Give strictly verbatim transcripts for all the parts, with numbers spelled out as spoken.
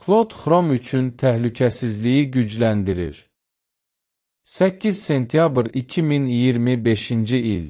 Claude Chrome üçün təhlükəsizliyi gücləndirir. səkkiz sentyabr iki min iyirmi beşinci il.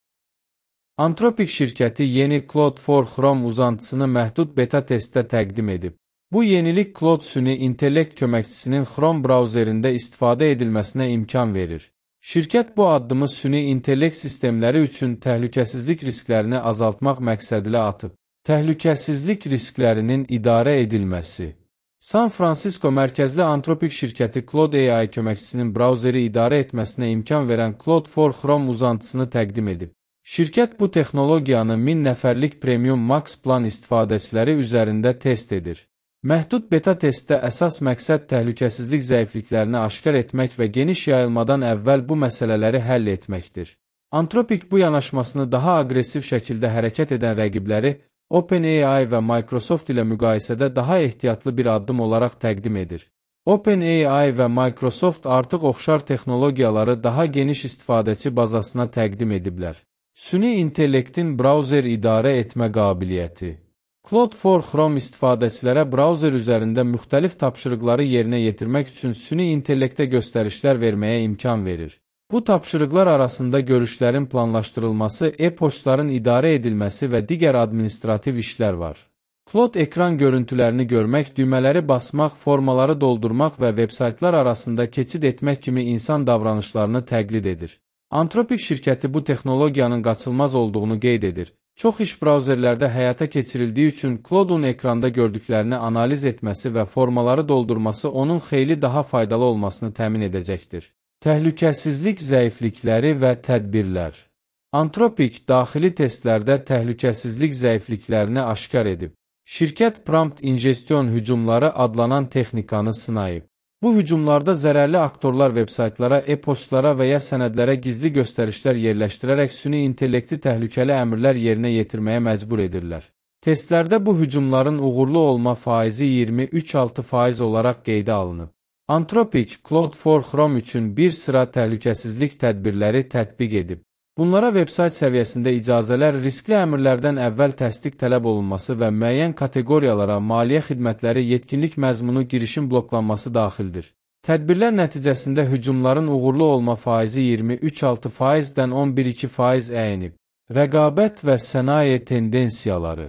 Anthropic şirkəti yeni Claude for Chrome uzantısını məhdud beta testdə təqdim edib. Bu yenilik Claude süni intellekt köməkçisinin Chrome brauzerində istifadə edilməsinə imkan verir. Şirkət bu addımı süni intellekt sistemləri üçün təhlükəsizlik risklərini azaltmaq məqsədilə atıb. Təhlükəsizlik risklərinin idarə edilməsi. San Francisco mərkəzli Anthropic şirkəti Claude A I köməkçisinin brauzeri idarə etməsinə imkan verən Claude for Chrome uzantısını təqdim edib. Şirkət bu texnologiyanı min nəfərlik Premium Max plan istifadəçiləri üzərində test edir. Məhdud beta testdə əsas məqsəd təhlükəsizlik zəifliklərini aşkar etmək və geniş yayılmadan əvvəl bu məsələləri həll etməkdir. Anthropic bu yanaşmasını daha aqressiv şəkildə hərəkət edən rəqibləri OpenAI və Microsoft ilə müqayisədə daha ehtiyatlı bir addım olaraq təqdim edir. OpenAI və Microsoft artıq oxşar texnologiyaları daha geniş istifadəçi bazasına təqdim ediblər. Süni intellektin brauzer idarə etmə qabiliyyəti. Claude for Chrome istifadəçilərə brauzer üzərində müxtəlif tapşırıqları yerinə yetirmək üçün süni intellektə göstərişlər verməyə imkan verir. Bu tapşırıqlar arasında görüşlərin planlaşdırılması, e-poçtların idarə edilməsi və digər administrativ işlər var. Claude ekran görüntülərini görmək, düymələri basmaq, formaları doldurmaq və vebsaytlar arasında keçid etmək kimi insan davranışlarını təqlid edir. Anthropic şirkəti bu texnologiyanın qaçılmaz olduğunu qeyd edir. Çox iş brauzerlərdə həyata keçirildiyi üçün Claude'un ekranda gördüklərini analiz etməsi və formaları doldurması onun xeyli daha faydalı olmasını təmin edəcəkdir. Təhlükəsizlik zəiflikləri və tədbirlər. Anthropic daxili testlərdə təhlükəsizlik zəifliklərini aşkar edib. Şirkət prompt injection hücumları adlanan texnikanı sınayıb. Bu hücumlarda zərərli aktorlar vebsaytlara, e-postlara və ya sənədlərə gizli göstərişlər yerləşdirərək süni intellekti təhlükəli əmrlər yerinə yetirməyə məcbur edirlər. Testlərdə bu hücumların uğurlu olma faizi iyirmi üç nöqtə altı faiz olaraq qeydə alınıb. Anthropic, Claude for Chrome üçün bir sıra təhlükəsizlik tədbirləri tətbiq edib. Bunlara vebsayt səviyyəsində icazələr, riskli əmrlərdən əvvəl təsdiq tələb olunması və müəyyən kateqoriyalara maliyyə xidmətləri, yetkinlik məzmunu, girişin bloklanması daxildir. Tədbirlər nəticəsində hücumların uğurlu olma faizi iyirmi üç nöqtə altı faizdən on bir nöqtə iki faiz əyinib. Rəqabət və sənaye tendensiyaları.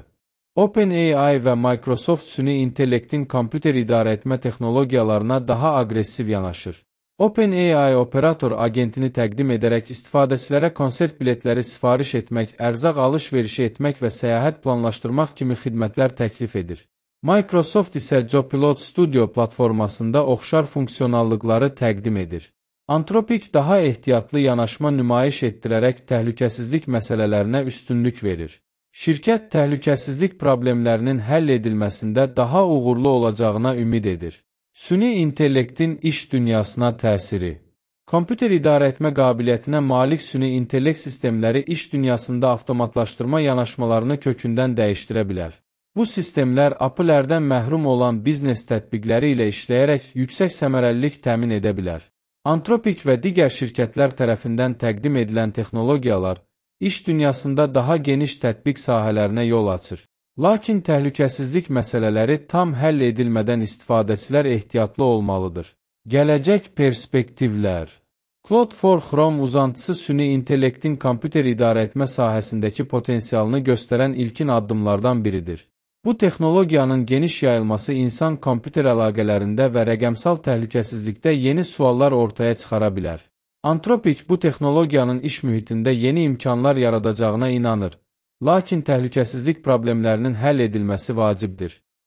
OpenAI və Microsoft süni intellektin kompüter idarə etmə texnologiyalarına daha aqressiv yanaşır. OpenAI operator agentini təqdim edərək istifadəçilərə konsert biletləri sifariş etmək, ərzaq alış-verişi etmək və səyahət planlaşdırmaq kimi xidmətlər təklif edir. Microsoft isə Copilot Studio platformasında oxşar funksionallıqları təqdim edir. Anthropic daha ehtiyatlı yanaşma nümayiş etdirərək təhlükəsizlik məsələlərinə üstünlük verir. Şirkət təhlükəsizlik problemlərinin həll edilməsində daha uğurlu olacağına ümid edir. Süni intellektin iş dünyasına təsiri. Kompüter idarə etmə qabiliyyətinə malik süni intellekt sistemləri iş dünyasında avtomatlaşdırma yanaşmalarını kökündən dəyişdirə bilər. Bu sistemlər Apple-lərdən məhrum olan biznes tətbiqləri ilə işləyərək yüksək səmərəlilik təmin edə bilər. Anthropic və digər şirkətlər tərəfindən təqdim edilən texnologiyalar iş dünyasında daha geniş tətbiq sahələrinə yol açır. Lakin təhlükəsizlik məsələləri tam həll edilmədən istifadəçilər ehtiyatlı olmalıdır. Gələcək perspektivlər. Claude for Chrome uzantısı süni intellektin kompüter idarə etmə sahəsindəki potensialını göstərən ilkin addımlardan biridir. Bu texnologiyanın geniş yayılması insan-kompüter əlaqələrində və rəqəmsal təhlükəsizlikdə yeni suallar ortaya çıxara bilər. Anthropic bu texnologiyanın iş mühitində yeni imkanlar yaradacağına inanır. Lakin təhlükəsizlik problemlərinin həll edilməsi vacibdir.